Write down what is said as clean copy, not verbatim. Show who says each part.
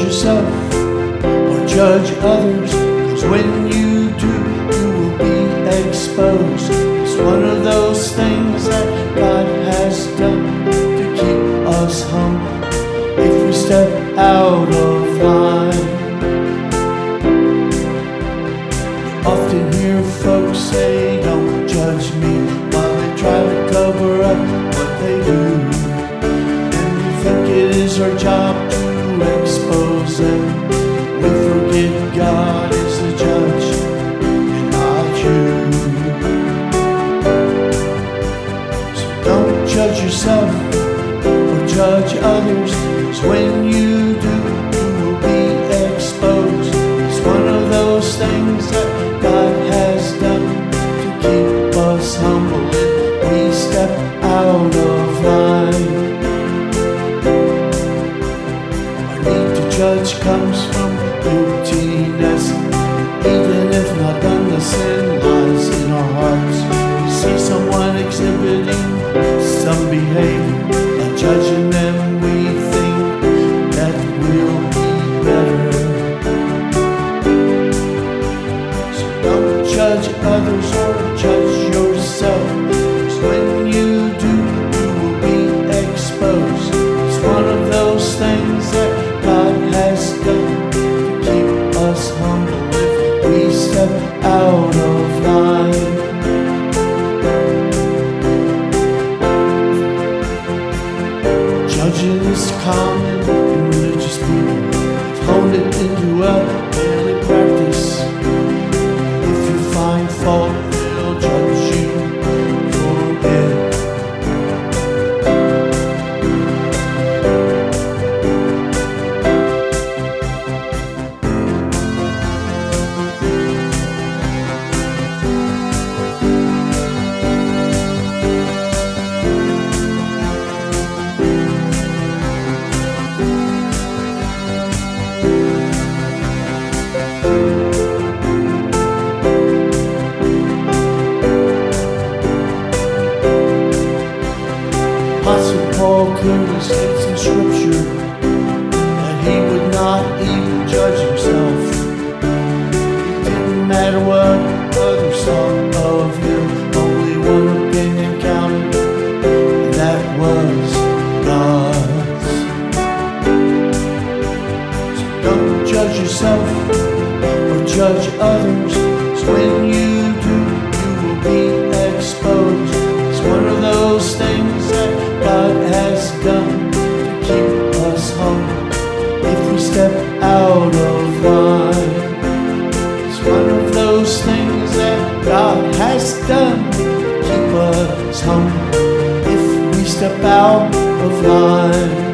Speaker 1: yourself or judge others, 'cause when you do, you will be exposed. It's one of those things that God has done to keep us humble if we step out of line. You often hear folks say, "Don't judge me," while they try to cover up what they do. And we think it is our job to expose them. We forget God is the judge and not you. So don't judge yourself or judge others, 'cause when you do, you will be exposed. It's one of those things that God has done to keep us humble if we step out of line. Our need to judge comes from guiltiness. Even if not done, the sin lies in our hearts. We see someone exhibiting some behavior, not judging them, we think that we'll be better. So don't judge others or judge yourself, 'cause when you do, you will be exposed. It's one of those things that God has done to keep us humble if we step out of line. Judging is common in religious people. They've honed it into a daily practice. If you find fault, they'll judge you for it. Apostle Paul clearly states in Scripture that he would not even judge himself. It didn't matter what others thought of him, only one opinion counted, and that was God's. So don't judge yourself or judge others, 'cause when you do, you will be exposed. It's one of those things that God has done to keep us humble if we step out of line. It's one of those things that God has done to keep us humble if we step out of line.